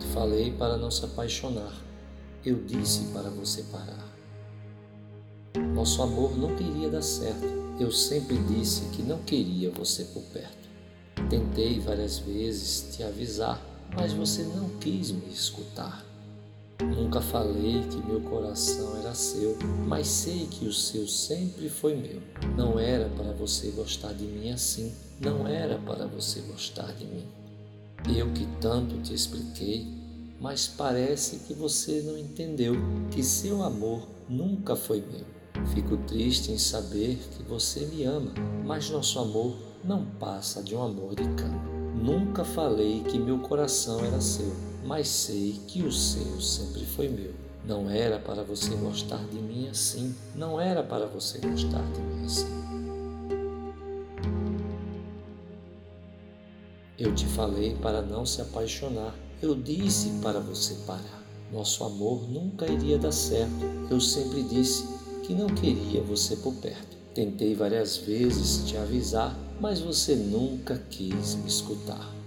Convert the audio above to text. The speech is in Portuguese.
Te falei para não se apaixonar. Eu disse para você parar. Nosso amor nunca iria dar certo. Eu sempre disse que não queria você por perto. Tentei várias vezes te avisar, mas você não quis me escutar. Nunca falei que meu coração era seu, mas sei que o seu sempre foi meu. Não era para você gostar de mim assim, não era para você gostar de mim. Eu que tanto te expliquei, mas parece que você não entendeu que seu amor nunca foi meu. Fico triste em saber que você me ama, mas nosso amor não passa de um amor de cama. Nunca falei que meu coração era seu, mas sei que o seu sempre foi meu. Não era para você gostar de mim assim, não era para você gostar de mim assim. Eu te falei para não se apaixonar, eu disse para você parar. Nosso amor nunca iria dar certo, eu sempre disse que não queria você por perto. Tentei várias vezes te avisar, mas você nunca quis me escutar.